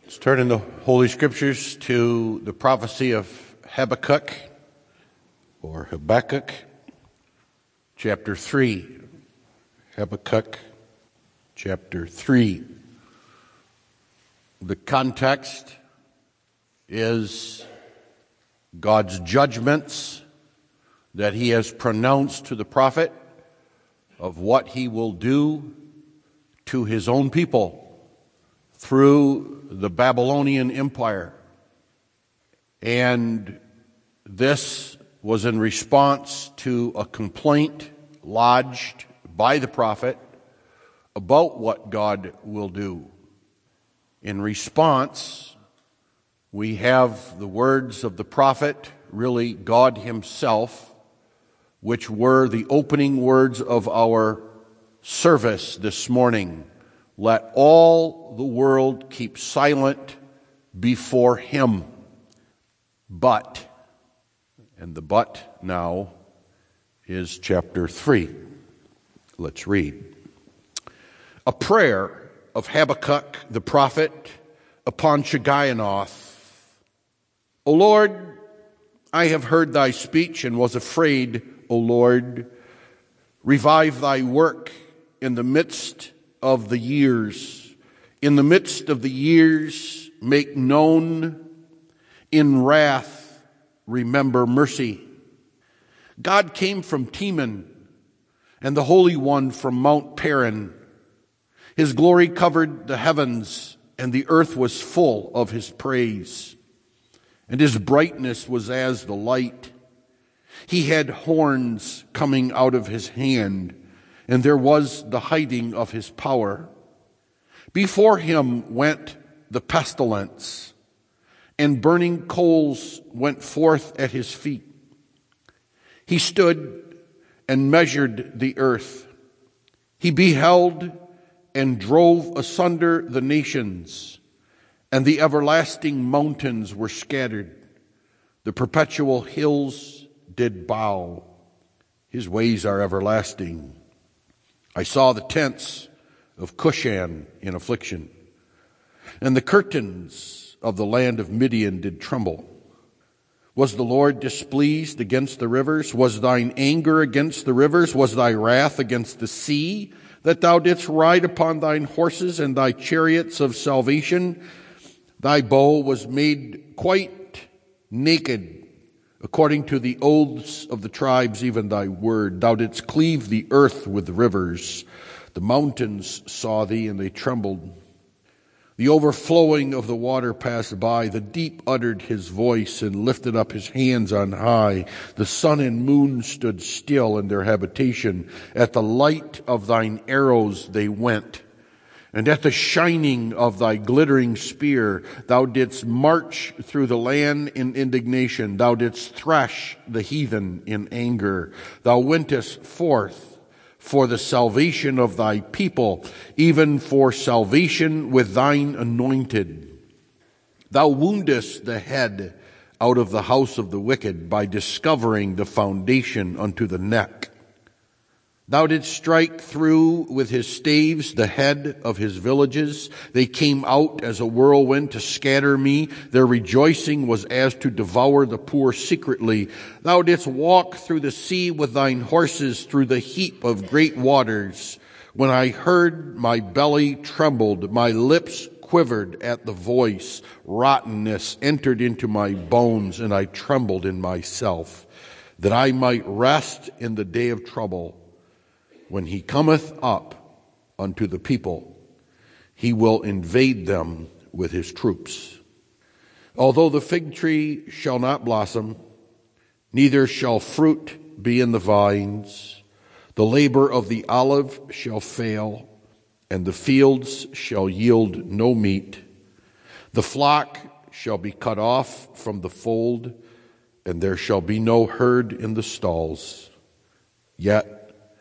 Let's turn in the Holy Scriptures to the prophecy of Habakkuk, chapter 3. Habakkuk, chapter 3. The context is God's judgments that he has pronounced to the prophet of what he will do to his own people through the Babylonian Empire. And this was in response to a complaint lodged by the prophet about what God will do. In response, we have the words of the prophet, really God himself, which were the opening words of our service this morning. Let all the world keep silent before him. But, and the but now is chapter 3. Let's read. A prayer of Habakkuk the prophet upon Shigionoth. O Lord, I have heard thy speech and was afraid, O Lord. Revive thy work in the midst of the years. In the midst of the years, make known. In wrath, remember mercy. God came from Teman, and the Holy One from Mount Paran. His glory covered the heavens, and the earth was full of his praise. And his brightness was as the light. He had horns coming out of his hand, and there was the hiding of his power. Before him went the pestilence, and burning coals went forth at his feet. He stood and measured the earth. He beheld and drove asunder the nations, and the everlasting mountains were scattered. The perpetual hills did bow. His ways are everlasting. I saw the tents of Cushan in affliction, and the curtains of the land of Midian did tremble. Was the Lord displeased against the rivers? Was thine anger against the rivers? Was thy wrath against the sea, that thou didst ride upon thine horses and thy chariots of salvation? Thy bow was made quite naked, according to the oaths of the tribes, even thy word. Thou didst cleave the earth with rivers. The mountains saw thee, and they trembled. The overflowing of the water passed by. The deep uttered his voice and lifted up his hands on high. The sun and moon stood still in their habitation. At the light of thine arrows they went, and at the shining of thy glittering spear. Thou didst march through the land in indignation. Thou didst thresh the heathen in anger. Thou wentest forth for the salvation of thy people, even for salvation with thine anointed. Thou woundest the head out of the house of the wicked by discovering the foundation unto the neck. Thou didst strike through with his staves the head of his villages. They came out as a whirlwind to scatter me. Their rejoicing was as to devour the poor secretly. Thou didst walk through the sea with thine horses, through the heap of great waters. When I heard, my belly trembled, my lips quivered at the voice. Rottenness entered into my bones, and I trembled in myself, that I might rest in the day of trouble. When he cometh up unto the people, he will invade them with his troops. Although the fig tree shall not blossom, neither shall fruit be in the vines, the labor of the olive shall fail, and the fields shall yield no meat. The flock shall be cut off from the fold, and there shall be no herd in the stalls. Yet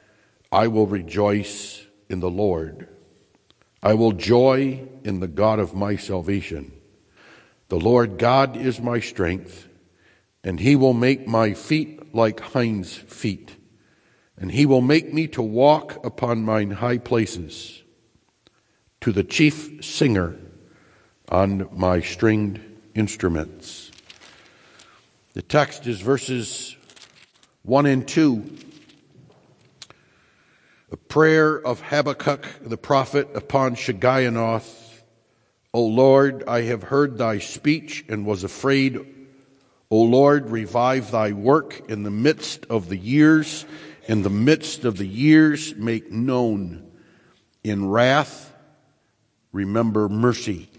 I will rejoice in the Lord. I will joy in the God of my salvation. The Lord God is my strength, and he will make my feet like hinds' feet, and he will make me to walk upon mine high places. To the chief singer on my stringed instruments. The text is verses 1 and 2. A prayer of Habakkuk the prophet upon Shigionoth. O Lord, I have heard thy speech and was afraid. O Lord, revive thy work in the midst of the years. In the midst of the years, make known. In wrath, remember mercy.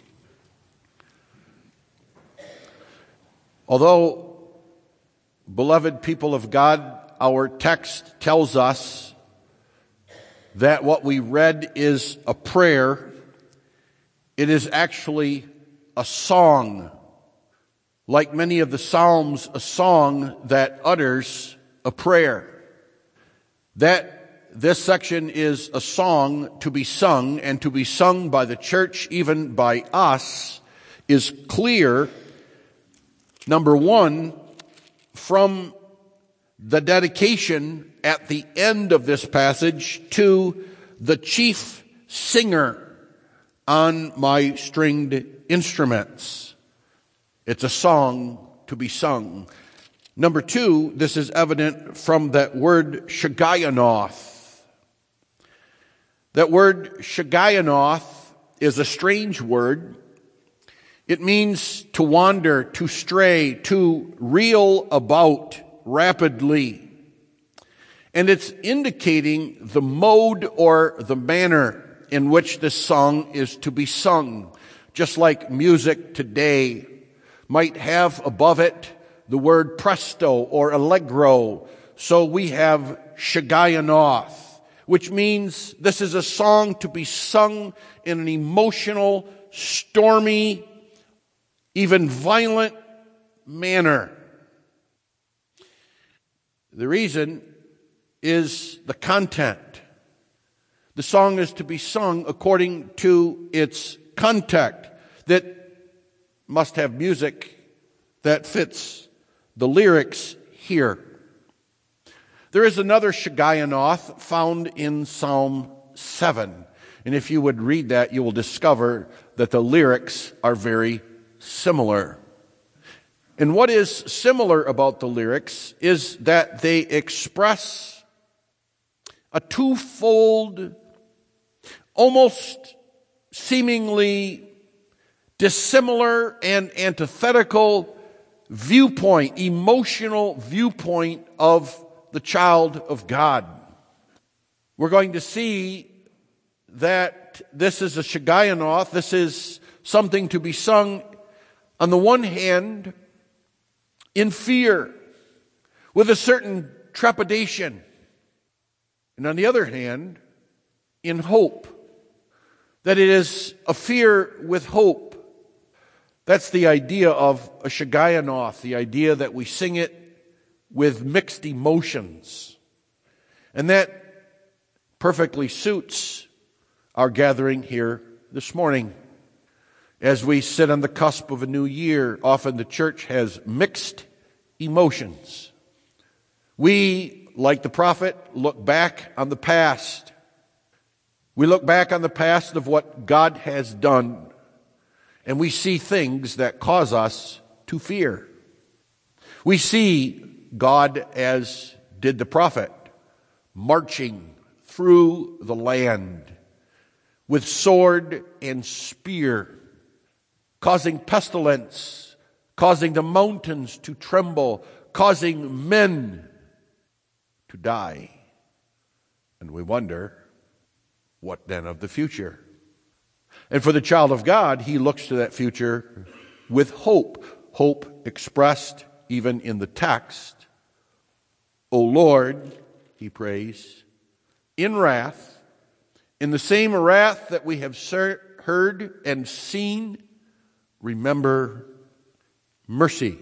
Although, beloved people of God, our text tells us that what we read is a prayer, it is actually a song. Like many of the Psalms, a song that utters a prayer. That this section is a song to be sung, and to be sung by the church, even by us, is clear. Number one, from the dedication at the end of this passage to the chief singer on my stringed instruments. It's a song to be sung. Number two, this is evident from that word Shigionoth. That word Shigionoth is a strange word. It means to wander, to stray, to reel about rapidly. And it's indicating the mode or the manner in which this song is to be sung. Just like music today might have above it the word presto or allegro. So we have Shigionoth, which means this is a song to be sung in an emotional, stormy, even violent manner. The reason is the content. The song is to be sung according to its context, that must have music that fits the lyrics here. There is another Shigionoth found in Psalm 7. And if you would read that, you will discover that the lyrics are very similar. And what is similar about the lyrics is that they express a twofold, almost seemingly dissimilar and antithetical viewpoint, emotional viewpoint of the child of God. We're going to see that this is a Shigionoth. This is something to be sung, on the one hand, in fear, with a certain trepidation, and on the other hand, in hope. That it is a fear with hope. That's the idea of a Shigionoth, the idea that we sing it with mixed emotions. And that perfectly suits our gathering here this morning. As we sit on the cusp of a new year, often the church has mixed emotions. We, like the prophet, look back on the past. We look back on the past of what God has done, and we see things that cause us to fear. We see God, as did the prophet, marching through the land with sword and spear, causing pestilence, causing the mountains to tremble, causing men to die. And we wonder, what then of the future? And for the child of God, he looks to that future with hope. Hope expressed even in the text. O Lord, he prays, in wrath, in the same wrath that we have heard and seen, remember mercy.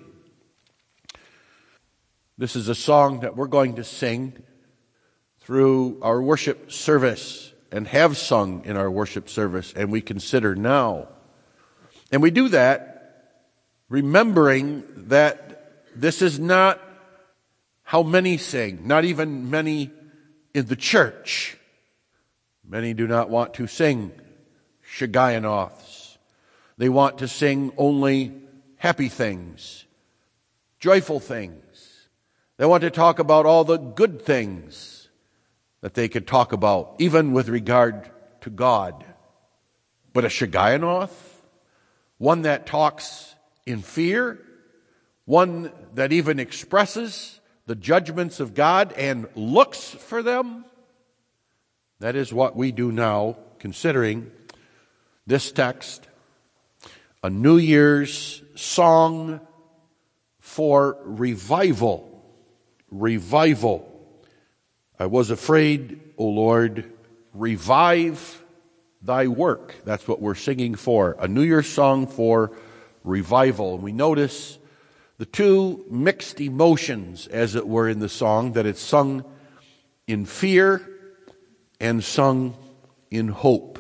This is a song that we're going to sing through our worship service and have sung in our worship service, and we consider now. And we do that remembering that this is not how many sing, not even many in the church. Many do not want to sing Shigionoths. They want to sing only happy things, joyful things. They want to talk about all the good things that they could talk about, even with regard to God. But a Shigionoth, one that talks in fear, one that even expresses the judgments of God and looks for them, that is what we do now, considering this text, a New Year's song for revival. Revival. I was afraid, O Lord, revive thy work. That's what we're singing for. A New Year's song for revival. And we notice the two mixed emotions, as it were, in the song, that it's sung in fear and sung in hope.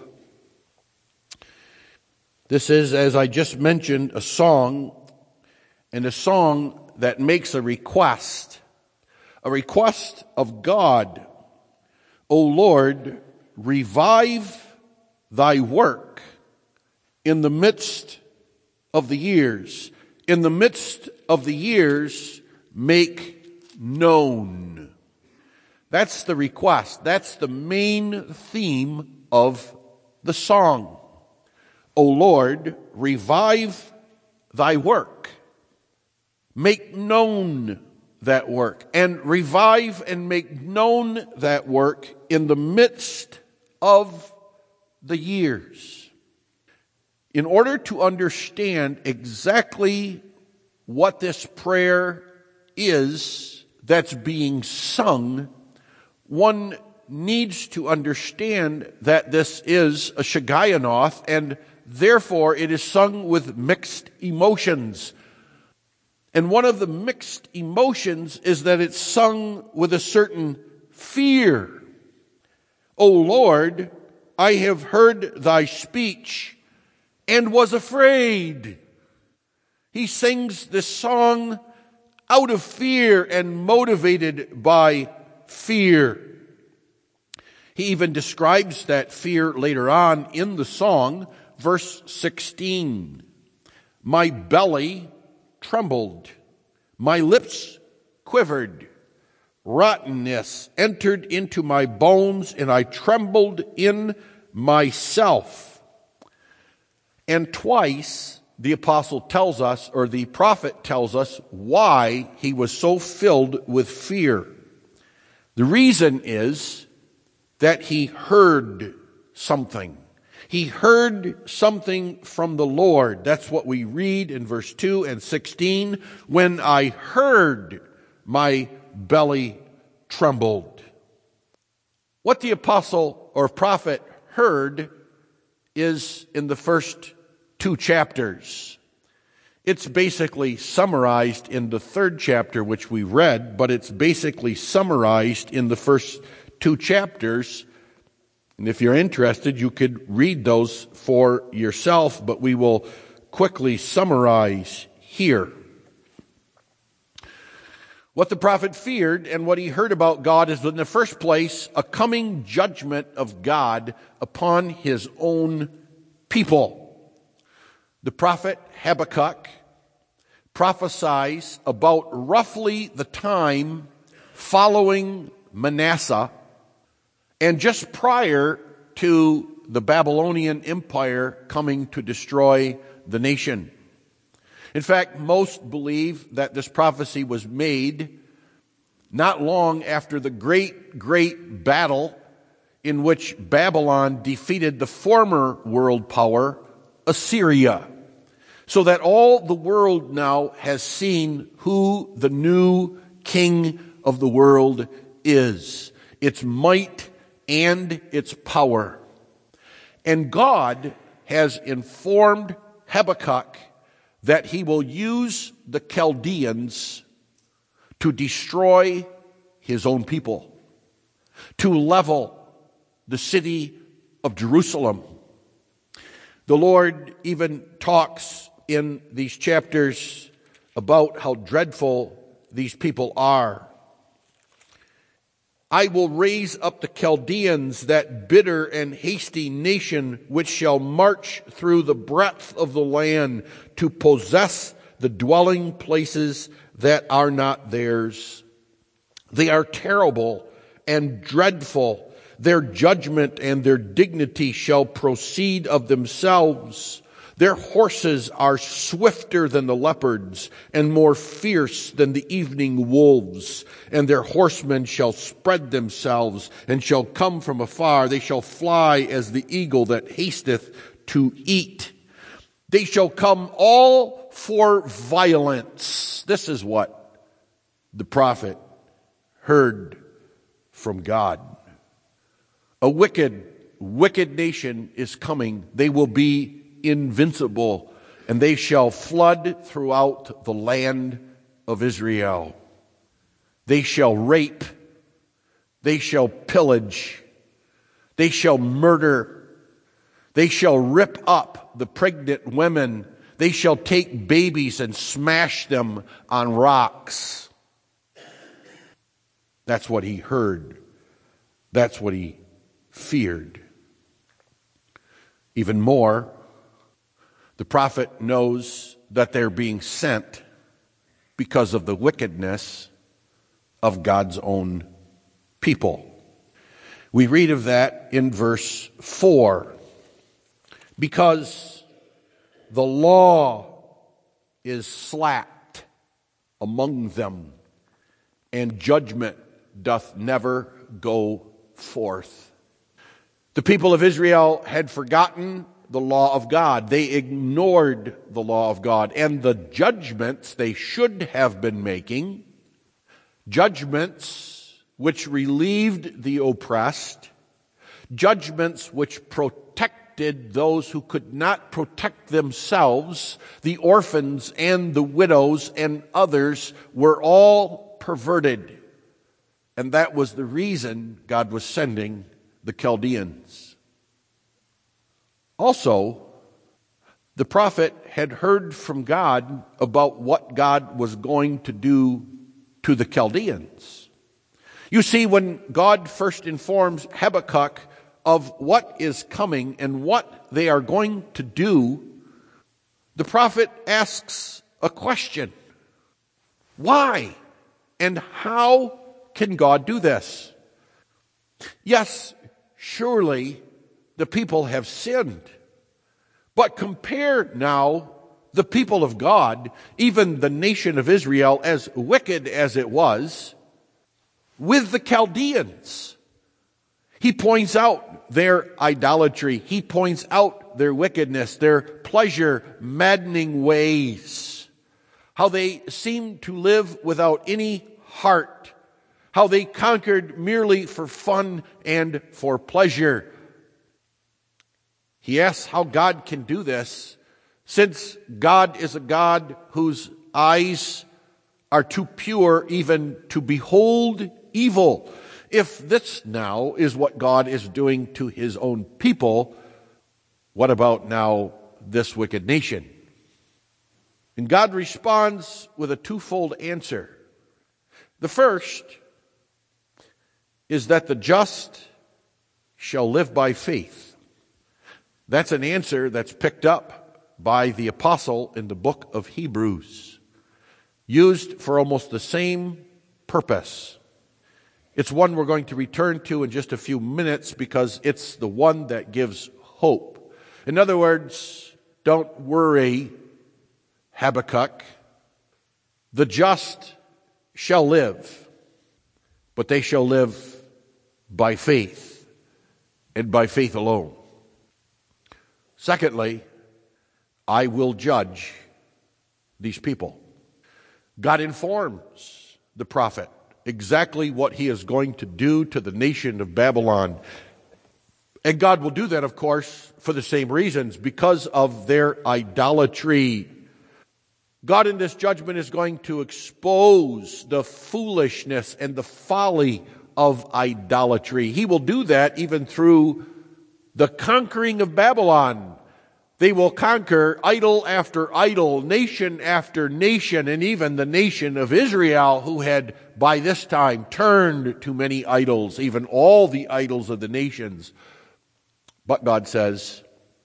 This is, as I just mentioned, a song, and a song that makes a request of God. O Lord, revive thy work in the midst of the years. In the midst of the years, make known. That's the request. That's the main theme of the song. O Lord, revive thy work. Make known that work. And revive and make known that work in the midst of the years. In order to understand exactly what this prayer is that's being sung, one needs to understand that this is a Shigionoth, and therefore it is sung with mixed emotions. And one of the mixed emotions is that it's sung with a certain fear. O Lord, I have heard thy speech and was afraid. He sings this song out of fear and motivated by fear. He even describes that fear later on in the song, verse 16. My belly trembled, my lips quivered, rottenness entered into my bones, and I trembled in myself. And twice the apostle tells us, or the prophet tells us, why he was so filled with fear. The reason is that he heard something. He heard something from the Lord. That's what we read in verse 2 and 16. When I heard, my belly trembled. What the apostle or prophet heard is in the first 2 chapters. It's basically summarized in the 3rd chapter, which we read, but it's basically summarized in the first 2 chapters. And if you're interested, you could read those for yourself, but we will quickly summarize here. What the prophet feared and what he heard about God is, in the first place, a coming judgment of God upon his own people. The prophet Habakkuk prophesies about roughly the time following Manasseh and just prior to the Babylonian Empire coming to destroy the nation. In fact, most believe that this prophecy was made not long after the great battle in which Babylon defeated the former world power, Assyria, so that all the world now has seen who the new king of the world is, its might and its power. And God has informed Habakkuk that he will use the Chaldeans to destroy his own people, to level the city of Jerusalem. The Lord even talks in these chapters about how dreadful these people are. I will raise up the Chaldeans, that bitter and hasty nation, which shall march through the breadth of the land to possess the dwelling places that are not theirs. They are terrible and dreadful. Their judgment and their dignity shall proceed of themselves. Their horses are swifter than the leopards, and more fierce than the evening wolves. And their horsemen shall spread themselves, and shall come from afar. They shall fly as the eagle that hasteth to eat. They shall come all for violence. This is what the prophet heard from God. A wicked nation is coming. They will be invincible, and they shall flood throughout the land of Israel. They shall rape, they shall pillage, they shall murder, they shall rip up the pregnant women, they shall take babies and smash them on rocks. That's what he heard. That's what he feared. Even more, the prophet knows that they're being sent because of the wickedness of God's own people. We read of that in verse 4. Because the law is slacked among them, and judgment doth never go forth. The people of Israel had forgotten the law of God. They ignored the law of God and the judgments they should have been making, judgments which relieved the oppressed, judgments which protected those who could not protect themselves. The orphans and the widows and others were all perverted. And that was the reason God was sending the Chaldeans. Also, the prophet had heard from God about what God was going to do to the Chaldeans. You see, when God first informs Habakkuk of what is coming and what they are going to do, the prophet asks a question. Why and how can God do this? Yes, surely the people have sinned. But compare now the people of God, even the nation of Israel, as wicked as it was, with the Chaldeans. He points out their idolatry. He points out their wickedness, their pleasure-maddening ways, how they seem to live without any heart, how they conquered merely for fun and for pleasure. He asks how God can do this, since God is a God whose eyes are too pure even to behold evil. If this now is what God is doing to his own people, what about now this wicked nation? And God responds with a twofold answer. The first is that the just shall live by faith. That's an answer that's picked up by the apostle in the book of Hebrews, used for almost the same purpose. It's one we're going to return to in just a few minutes because it's the one that gives hope. In other words, don't worry, Habakkuk. The just shall live, but they shall live by faith and by faith alone. Secondly, I will judge these people. God informs the prophet exactly what he is going to do to the nation of Babylon. And God will do that, of course, for the same reasons, because of their idolatry. God in this judgment is going to expose the foolishness and the folly of idolatry. He will do that even through the conquering of Babylon, They will conquer idol after idol, nation after nation, and even the nation of Israel, who had by this time turned to many idols, even all the idols of the nations. But God says,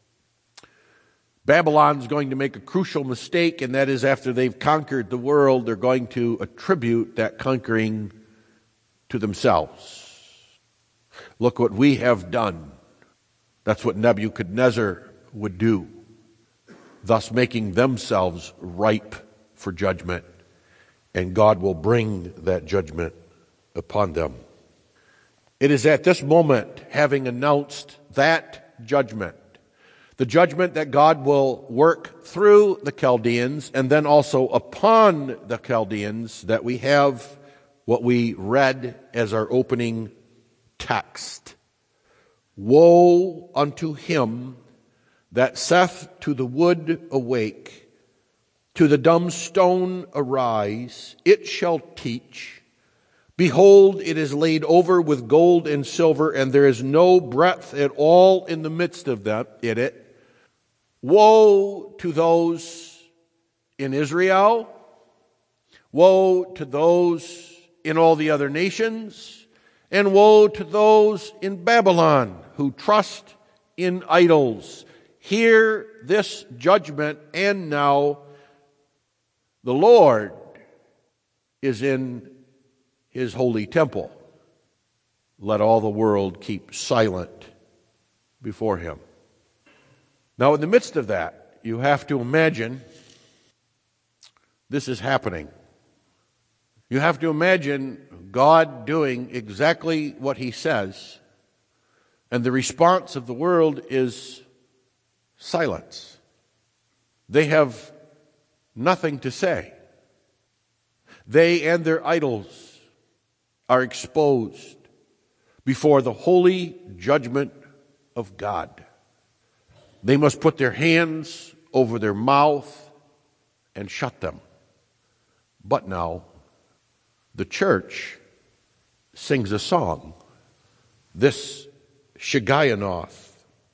Babylon's going to make a crucial mistake, and that is after they've conquered the world, they're going to attribute that conquering to themselves. Look what we have done. That's what Nebuchadnezzar would do, thus making themselves ripe for judgment, and God will bring that judgment upon them. It is at this moment, having announced that judgment, the judgment that God will work through the Chaldeans and then also upon the Chaldeans, that we have what we read as our opening text. Woe unto him that saith to the wood, awake, to the dumb stone, arise, it shall teach. Behold, it is laid over with gold and silver, and there is no breadth at all in the midst of it. Woe to those in Israel. Woe to those in all the other nations. And woe to those in Babylon who trust in idols. Hear this judgment, and now the Lord is in his holy temple. Let all the world keep silent before him. Now, in the midst of that, you have to imagine this is happening. You have to imagine God doing exactly what he says, and the response of the world is silence. They have nothing to say. They and their idols are exposed before the holy judgment of God. They must put their hands over their mouth and shut them. But now, the church sings a song, this Shigionoth.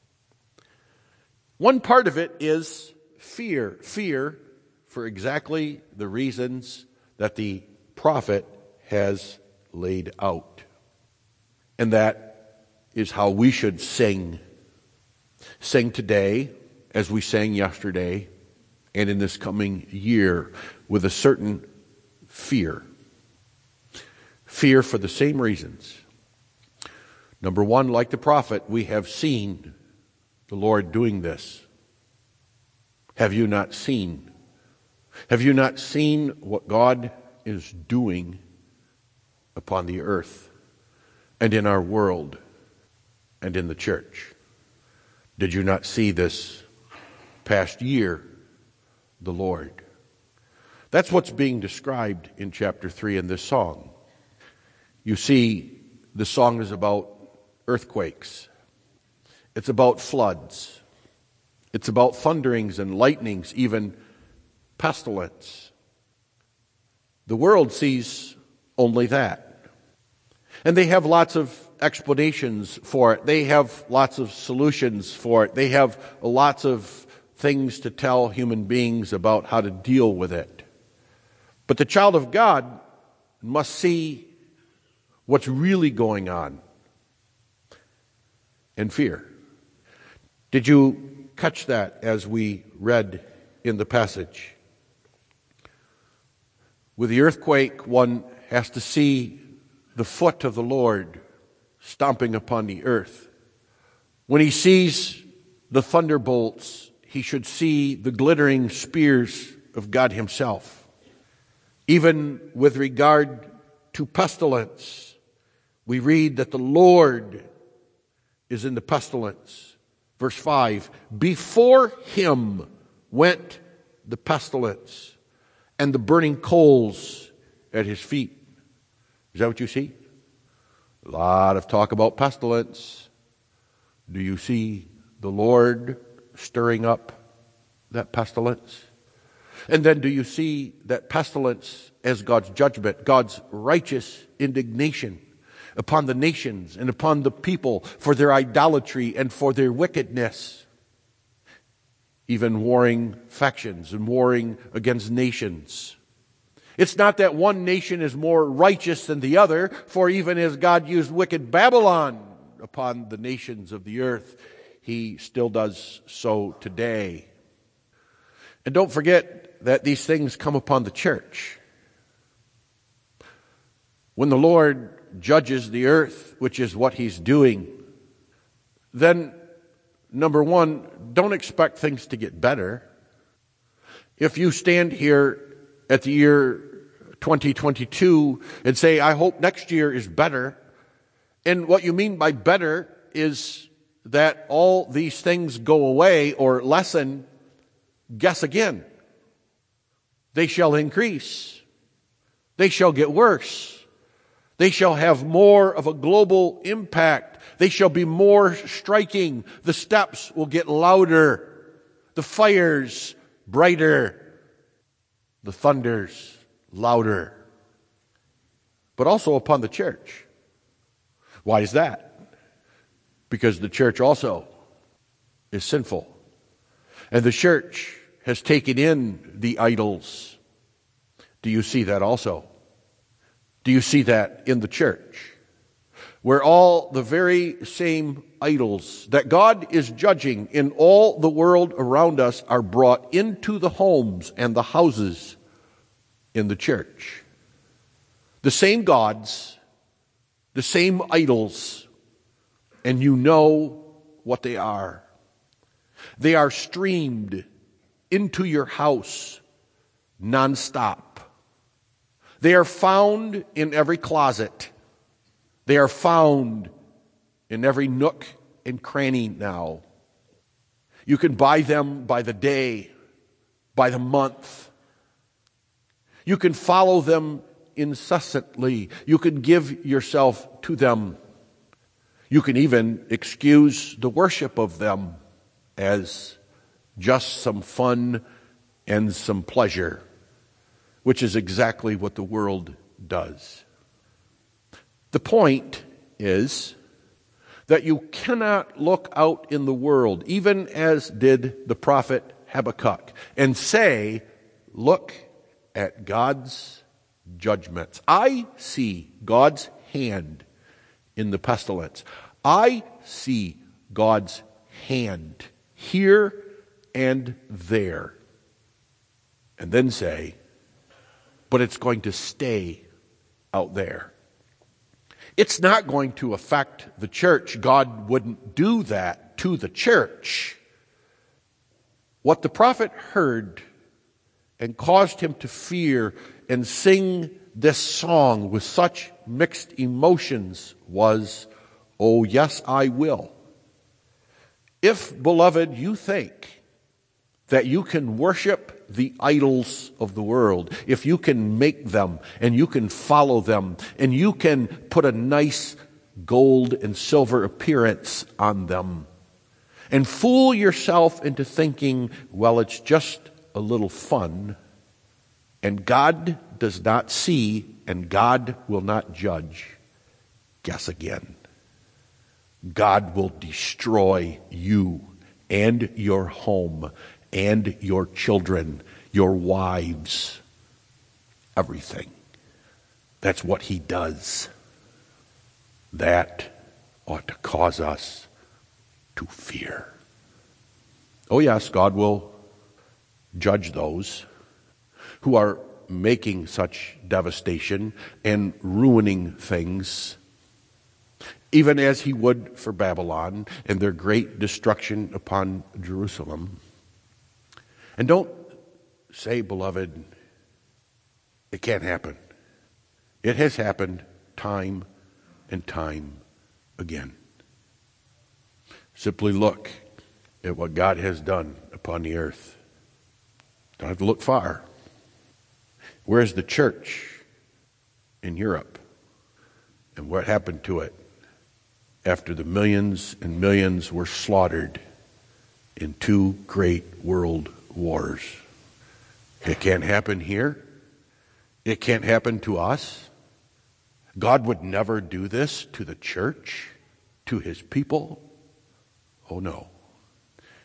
One part of it is fear. Fear for exactly the reasons that the prophet has laid out. And that is how we should sing. Sing today, as we sang yesterday, and in this coming year, with a certain fear. Fear for the same reasons. Number one, like the prophet, we have seen the Lord doing this. Have you not seen? Have you not seen what God is doing upon the earth and in our world and in the church? Did you not see this past year, the Lord? That's what's being described in chapter 3 in this song. You see, the song is about earthquakes. It's about floods. It's about thunderings and lightnings, even pestilence. The world sees only that. And they have lots of explanations for it. They have lots of solutions for it. They have lots of things to tell human beings about how to deal with it. But the child of God must see what's really going on and fear. Did you catch that as we read in the passage? With the earthquake, one has to see the foot of the Lord stomping upon the earth. When he sees the thunderbolts, he should see the glittering spears of God himself. Even with regard to pestilence, we read that the Lord is in the pestilence. Verse 5, before him went the pestilence, and the burning coals at his feet. Is that what you see? A lot of talk about pestilence. Do you see the Lord stirring up that pestilence? And then do you see that pestilence as God's judgment, God's righteous indignation upon the nations and upon the people for their idolatry and for their wickedness? even warring factions and warring against nations. It's not that one nation is more righteous than the other, for even as God used wicked Babylon upon the nations of the earth, he still does so today. And don't forget that these things come upon the church. When the Lord judges the earth, which is what he's doing, then, number one, don't expect things to get better. If you stand here at the year 2022 and say, I hope next year is better, and what you mean by better is that all these things go away or lessen, guess again. They shall increase. They shall get worse. They shall have more of a global impact. They shall be more striking. The steps will get louder. The fires brighter. The thunders louder. But also upon the church. Why is that? Because the church also is sinful. And the church has taken in the idols. Do you see that also? Do you see that in the church? Where all the very same idols that God is judging in all the world around us are brought into the homes and the houses in the church. The same gods, the same idols, and you know what they are. They are streamed into your house nonstop. They are found in every closet. They are found in every nook and cranny now. You can buy them by the day, by the month. You can follow them incessantly. You can give yourself to them. You can even excuse the worship of them as just some fun and some pleasure, which is exactly what the world does. The point is that you cannot look out in the world, even as did the prophet Habakkuk, and say, look at God's judgments. I see God's hand in the pestilence. I see God's hand here and there. And then say, but it's going to stay out there. It's not going to affect the church. God wouldn't do that to the church. What the prophet heard and caused him to fear and sing this song with such mixed emotions was, oh yes, I will. If, beloved, you think that you can worship the idols of the world, if you can make them and you can follow them and you can put a nice gold and silver appearance on them and fool yourself into thinking, well, it's just a little fun, and God does not see and God will not judge, guess again. God will destroy you and your home and your children, your wives, everything. That's what he does. That ought to cause us to fear. Oh yes, God will judge those who are making such devastation and ruining things, even as he would for Babylon and their great destruction upon Jerusalem. And don't say, beloved, it can't happen. It has happened time and time again. Simply look at what God has done upon the earth. Don't have to look far. Where's the church in Europe? And what happened to it after the millions and millions were slaughtered in two great world wars? It can't happen here. It can't happen to us. God would never do this to the church, to his people. Oh no.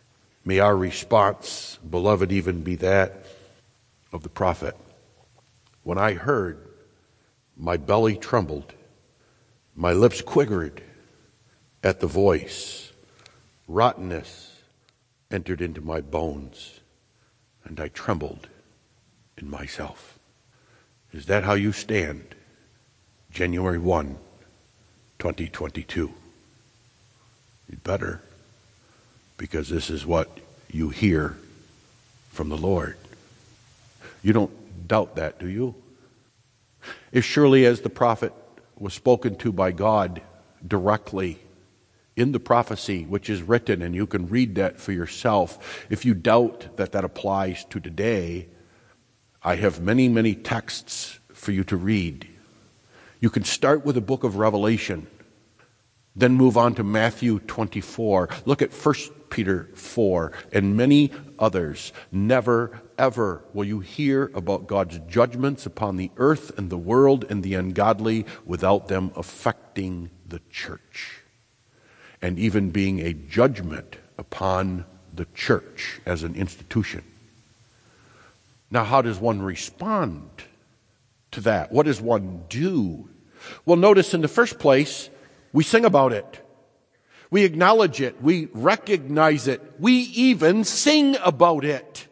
May our response, beloved, even be that of the prophet. When I heard, my belly trembled, my lips quivered at the voice. Rottenness entered into my bones, and I trembled in myself. Is that how you stand? January 1, 2022. You'd better, because this is what you hear from the Lord. You don't doubt that, do you? As surely as the prophet was spoken to by God directly in the prophecy which is written, and you can read that for yourself. If you doubt that that applies to today, I have many, many texts for you to read. You can start with the book of Revelation, then move on to Matthew 24. Look at 1 Peter 4 and many others. Never, ever will you hear about God's judgments upon the earth and the world and the ungodly without them affecting the church, and even being a judgment upon the church as an institution. Now, how does one respond to that? What does one do? Well, notice in the first place, we sing about it. We acknowledge it. We recognize it. We even sing about it.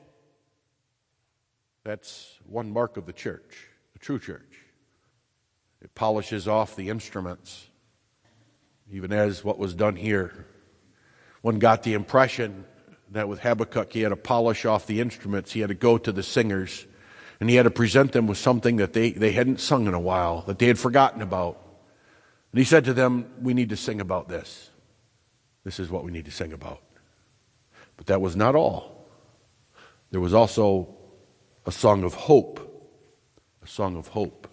That's one mark of the church, the true church. It polishes off the instruments, even as what was done here. One got the impression that with Habakkuk he had to polish off the instruments. He had to go to the singers, and he had to present them with something that they hadn't sung in a while, that they had forgotten about. And he said to them, we need to sing about this. This is what we need to sing about. But that was not all. There was also a song of hope. A song of hope.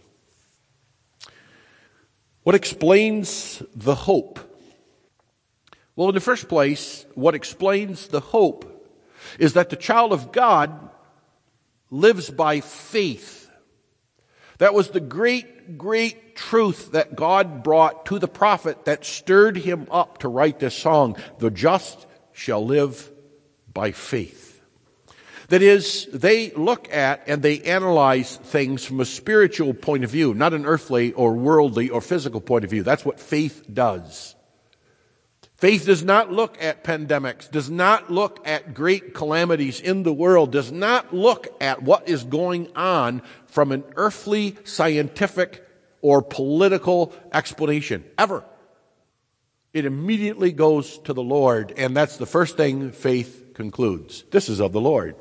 What explains the hope? Well, in the first place, what explains the hope is that the child of God lives by faith. That was the great truth that God brought to the prophet that stirred him up to write this song. The just shall live by faith. That is, they look at and they analyze things from a spiritual point of view, not an earthly or worldly or physical point of view. That's what faith does. Faith does not look at pandemics, does not look at great calamities in the world, does not look at what is going on from an earthly, scientific, or political explanation, ever. It immediately goes to the Lord, and that's the first thing faith concludes. This is of the Lord.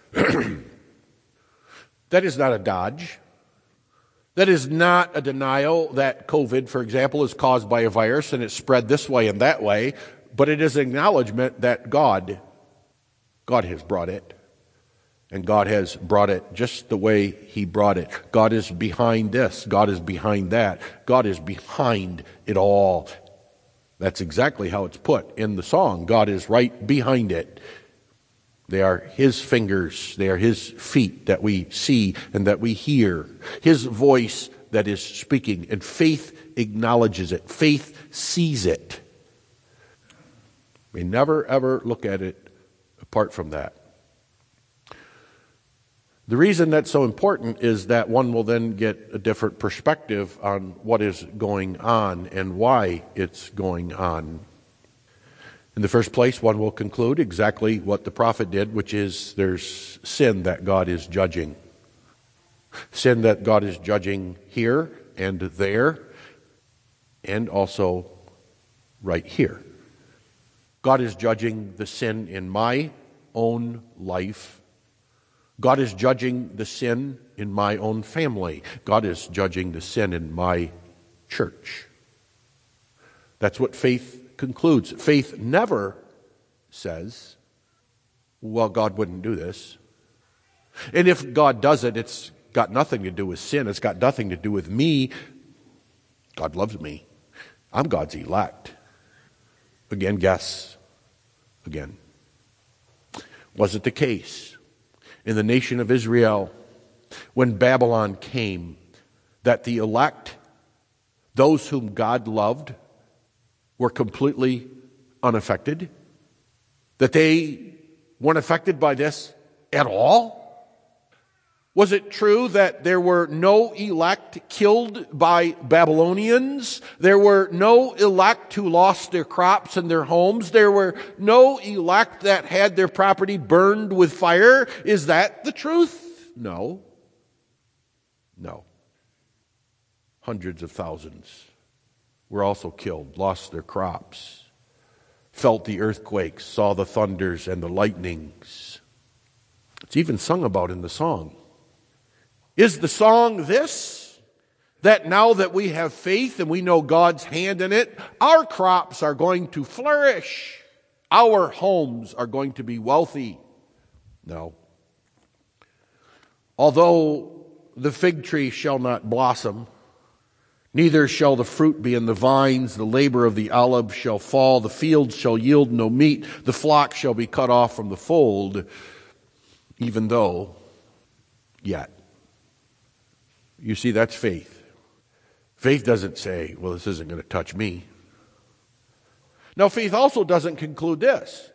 That is not a dodge. That is not a denial that COVID, for example, is caused by a virus and it's spread this way and that way, but it is an acknowledgement that God has brought it. And God has brought it just the way He brought it. God is behind this. God is behind that. God is behind it all. That's exactly how it's put in the song. God is right behind it. They are His fingers, they are His feet that we see and that we hear. His voice that is speaking, and faith acknowledges it. Faith sees it. We never ever look at it apart from that. The reason that's so important is that one will then get a different perspective on what is going on and why it's going on. In the first place, one will conclude exactly what the prophet did, which is there's sin that God is judging. Sin that God is judging here and there, and also right here. God is judging the sin in my own life. God is judging the sin in my own family. God is judging the sin in my church. That's what faith concludes. Faith never says, well, God wouldn't do this. And if God does it, it's got nothing to do with sin. It's got nothing to do with me. God loves me. I'm God's elect. Again, guess. Again. Was it the case in the nation of Israel when Babylon came that the elect, those whom God loved, were completely unaffected? That they weren't affected by this at all? Was it true that there were no elect killed by Babylonians? There were no elect who lost their crops and their homes? There were no elect that had their property burned with fire? Is that the truth? No. No. Hundreds of thousands were also killed, lost their crops, felt the earthquakes, saw the thunders and the lightnings. It's even sung about in the song. Is the song this? That now that we have faith and we know God's hand in it, our crops are going to flourish. Our homes are going to be wealthy. No. Although the fig tree shall not blossom, neither shall the fruit be in the vines, the labor of the olive shall fall, the fields shall yield no meat, the flock shall be cut off from the fold, even though, yet. You see, that's faith. Faith doesn't say, well, this isn't going to touch me. Now, faith also doesn't conclude this,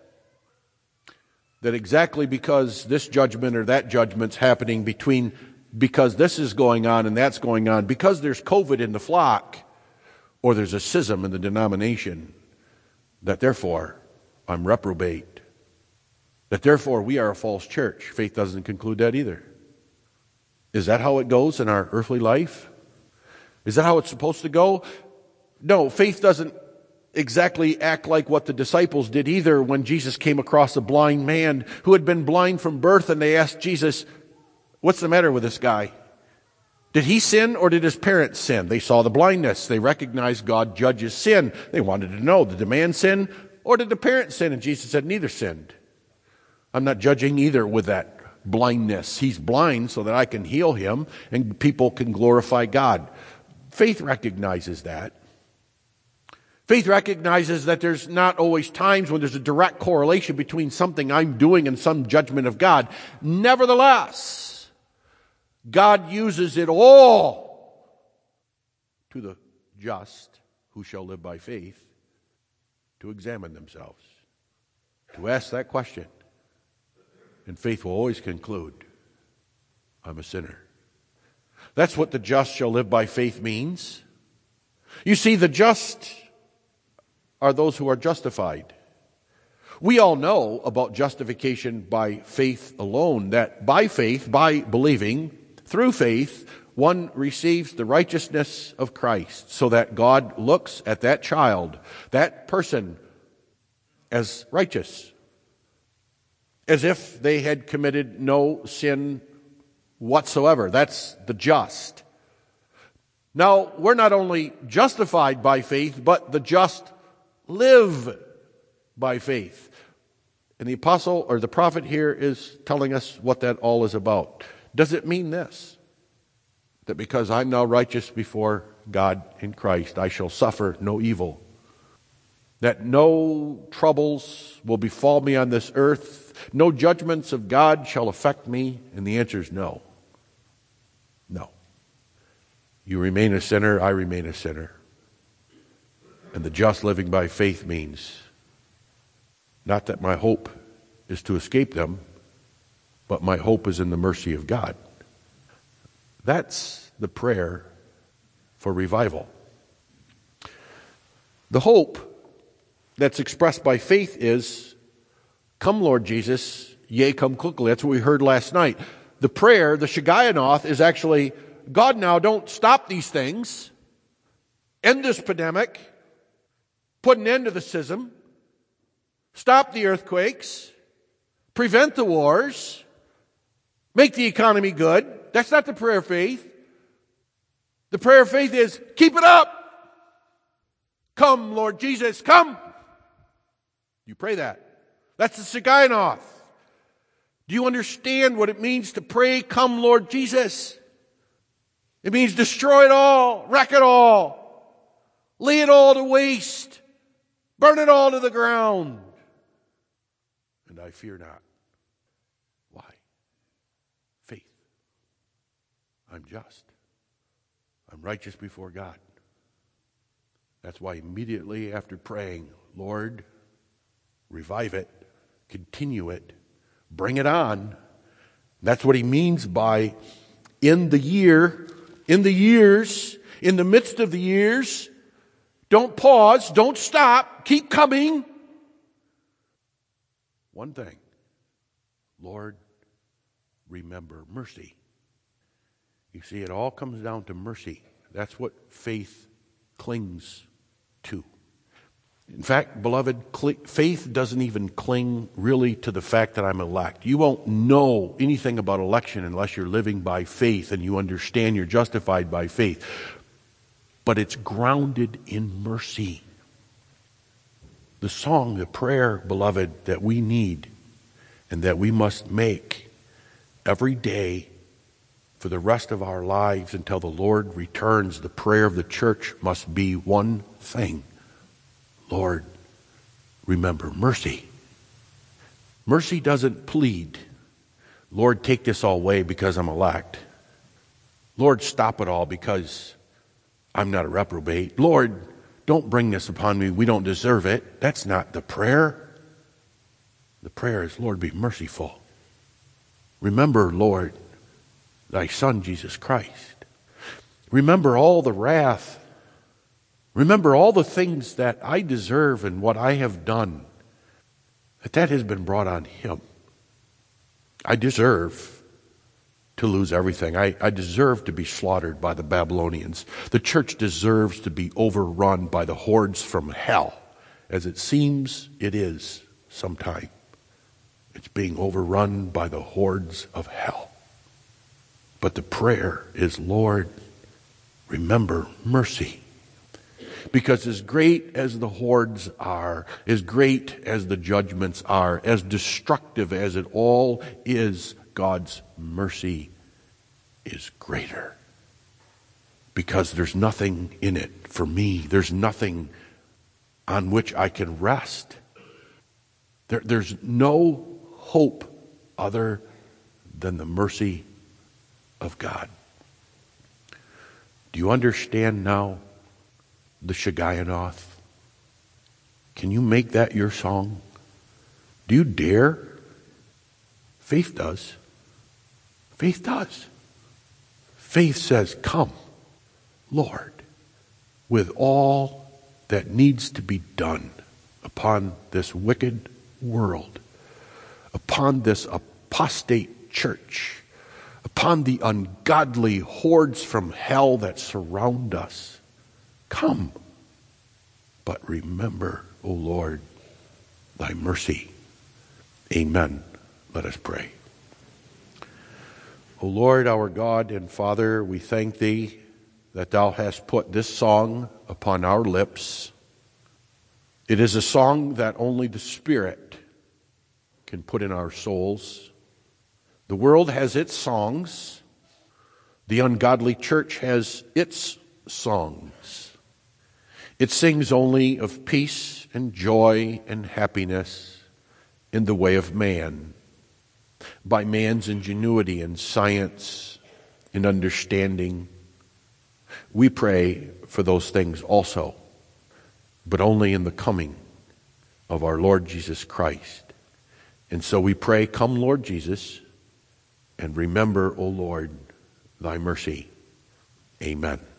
that exactly because this judgment or that judgment's happening because this is going on and that's going on, because there's COVID in the flock, or there's a schism in the denomination, that therefore I'm reprobate, that therefore we are a false church. Faith doesn't conclude that either. Is that how it goes in our earthly life? Is that how it's supposed to go? No, faith doesn't exactly act like what the disciples did either when Jesus came across a blind man who had been blind from birth, and they asked Jesus, what's the matter with this guy? Did he sin or did his parents sin? They saw the blindness. They recognized God judges sin. They wanted to know, did the man sin or did the parents sin? And Jesus said, neither sinned. I'm not judging either with that blindness. He's blind so that I can heal him and people can glorify God. Faith recognizes that. Faith recognizes that there's not always times when there's a direct correlation between something I'm doing and some judgment of God. Nevertheless, God uses it all to the just who shall live by faith to examine themselves, to ask that question. And faith will always conclude, I'm a sinner. That's what the just shall live by faith means. You see, the just are those who are justified. We all know about justification by faith alone, that by faith, by believing, through faith, one receives the righteousness of Christ, so that God looks at that child, that person, as righteous, as if they had committed no sin whatsoever. That's the just. Now, we're not only justified by faith, but the just live by faith. And the apostle or the prophet here is telling us what that all is about. Does it mean this? That because I'm now righteous before God in Christ, I shall suffer no evil? That no troubles will befall me on this earth? No judgments of God shall affect me? And the answer is no. No. You remain a sinner, I remain a sinner. And the just living by faith means not that my hope is to escape them, but my hope is in the mercy of God. That's the prayer for revival. The hope that's expressed by faith is, come Lord Jesus, yea, come quickly. That's what we heard last night. The prayer, the Shigayanoth, is actually, God, now don't stop these things, end this pandemic, put an end to the schism, stop the earthquakes, prevent the wars, make the economy good. That's not the prayer of faith. The prayer of faith is, keep it up. Come, Lord Jesus, come. You pray that. That's the Shigayanoth. Do you understand what it means to pray, come, Lord Jesus? It means destroy it all, wreck it all, lay it all to waste, burn it all to the ground. And I fear not. Why? Faith. I'm just. I'm righteous before God. That's why immediately after praying, Lord, revive it, continue it, Bring it on. That's what he means by in the year, in the years, in the midst of the years. Don't pause, don't stop, keep coming. One thing, Lord, remember mercy. You see, it all comes down to mercy. That's what faith clings to. In fact, beloved, faith doesn't even cling really to the fact that I'm elect. You won't know anything about election unless you're living by faith and you understand you're justified by faith. But it's grounded in mercy. The song, the prayer, beloved, that we need and that we must make every day for the rest of our lives until the Lord returns, the prayer of the church must be one thing. Lord, remember mercy. Mercy doesn't plead, Lord, take this all away because I'm elect. Lord, stop it all because I'm not a reprobate. Lord, don't bring this upon me. We don't deserve it. That's not the prayer. The prayer is, Lord, be merciful. Remember, Lord, thy Son, Jesus Christ. Remember all the wrath. Remember all the things that I deserve and what I have done. That has been brought on him. I deserve to lose everything. I deserve to be slaughtered by the Babylonians. The church deserves to be overrun by the hordes from hell, as it seems it is sometime. It's being overrun by the hordes of hell. But the prayer is, Lord, remember mercy. Because as great as the hordes are, as great as the judgments are, as destructive as it all is, God's mercy is greater. Because there's nothing in it for me. There's nothing on which I can rest. There's no hope other than the mercy of God. Do you understand now the Shigionoth? Can you make that your song? Do you dare? Faith does. Faith does. Faith says, come, Lord, with all that needs to be done upon this wicked world, upon this apostate church, upon the ungodly hordes from hell that surround us. Come, but remember, O Lord, thy mercy. Amen. Let us pray. O Lord, our God and Father, we thank thee that thou hast put this song upon our lips. It is a song that only the Spirit can put in our souls. The world has its songs. The ungodly church has its songs. It sings only of peace and joy and happiness in the way of man, by man's ingenuity and science and understanding. We pray for those things also, but only in the coming of our Lord Jesus Christ. And so we pray, come Lord Jesus, and remember, O Lord, thy mercy. Amen.